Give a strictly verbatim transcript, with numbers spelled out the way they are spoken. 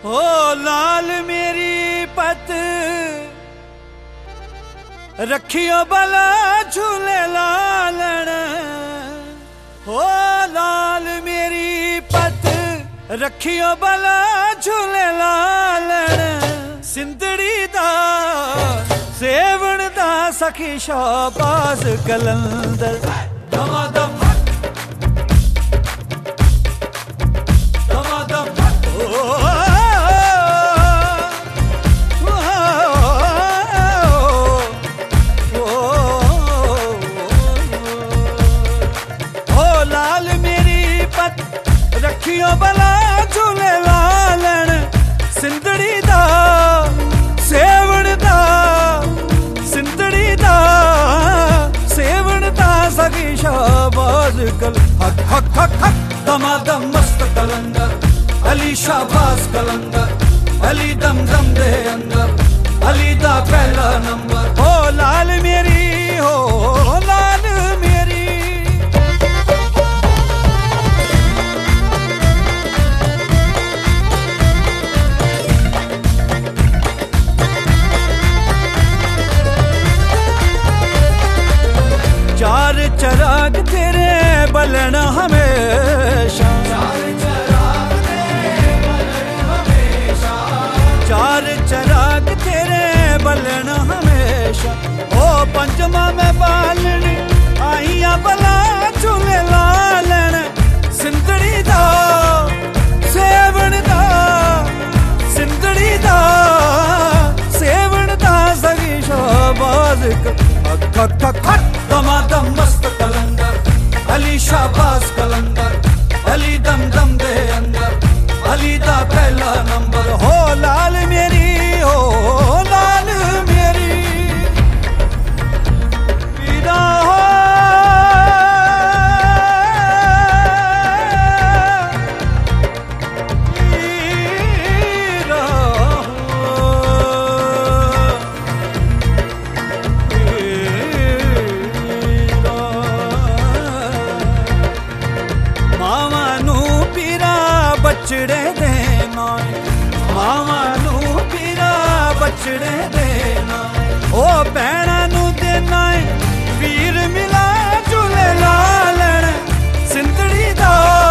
हो लाल मेरी पत रखियो बला झूले लालण। हो लाल मेरी पत रखियो बला झूले लालण। सिंधड़ी दा सेवण दा सखी शाबाज कलंदर। दमादम रखियो बला झूले लालण। सिंधड़ी दा सेवण दा सिंधड़ी दा सेवण दा सगी शाबाज कल। हक हक हक हक दमादम मस्त कलंदर। अली शाबाज कलंदर। अली दम दम दे अंदर। अली दा पहला नंबर। हो लाल मेरी हो लाल मेरी। चार चराग तेरे बलन हमेशा। चार चराग तेरे बलन हमेशा। चार चराग तेरे बलन हमेशा। ओ पंचमा में बालनी आइया बला झूले लालन। सिंधड़ी दा सेवण दा सिंधड़ी दा सेवण दा सगी शाबाज हक हक हक हक दमादम मस्त कलंदर। अली शाबाज कलंदर। अली दम दम दे अंदर। अली दा पहला नंबर। हो लाल मेरी हो लाल मेरी। पीरा हो पीरा बचड़े देना मावा नू पीरा बचड़े देना। ओ भैणा नू देना वीर मिला झूले लालण। सिंधड़ी दा